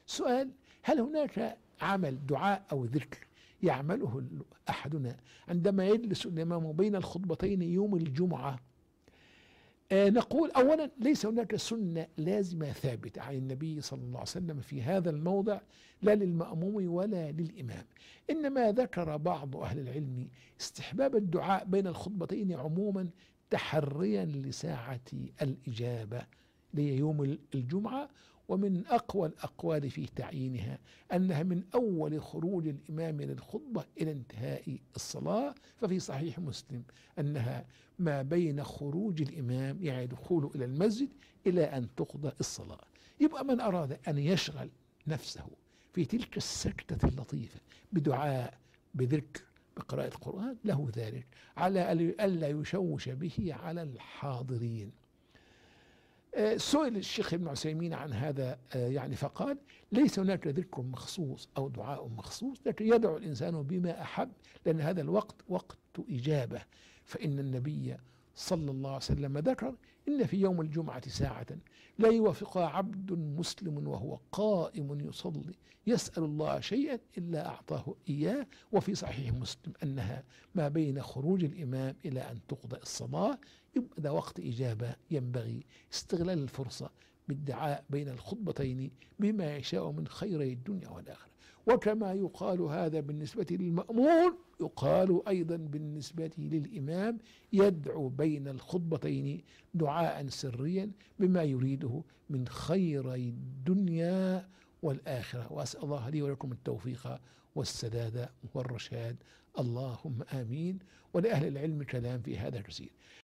سؤال: هل هناك عمل دعاء أو ذكر يعمله أحدنا عندما يجلس الإمام بين الخطبتين يوم الجمعة؟ نقول أولا: ليس هناك سنة لازمة ثابتة عن النبي صلى الله عليه وسلم في هذا الموضع، لا للمأموم ولا للإمام، إنما ذكر بعض أهل العلم استحباب الدعاء بين الخطبتين عموما تحريا لساعة الإجابة ليوم الجمعة. ومن أقوى الأقوال في تعيينها أنها من أول خروج الإمام للخطبة إلى انتهاء الصلاة، ففي صحيح مسلم أنها ما بين خروج الإمام يعني دخوله إلى المسجد إلى أن تقضى الصلاة. يبقى من أراد أن يشغل نفسه في تلك السكتة اللطيفة بدعاء، بذكر، بقراءة القرآن، له ذلك، على ألا يشوش به على الحاضرين. سئل الشيخ ابن عثيمين عن هذا يعني فقال: ليس هناك ذكر مخصوص أو دعاء مخصوص، لكن يدعو الإنسان بما أحب، لأن هذا الوقت وقت إجابة. فإن النبي صلى الله عليه وسلم ذكر: إن في يوم الجمعة ساعة لا يوافقها عبد مسلم وهو قائم يصلي يسأل الله شيئا إلا أعطاه إياه. وفي صحيح مسلم أنها ما بين خروج الإمام إلى أن تقضى الصلاة. يبقى ده وقت إجابة، ينبغي استغلال الفرصة بالدعاء بين الخطبتين بما يشاء من خيري الدنيا والآخرة. وكما يقال هذا بالنسبة للمأمون، يقال أيضا بالنسبة للإمام، يدعو بين الخطبتين دعاء سريا بما يريده من خيري الدنيا والآخرة. وأسأل الله لي ولكم التوفيق والسداد والرشاد، اللهم آمين. ولأهل العلم كلام في هذا كثير.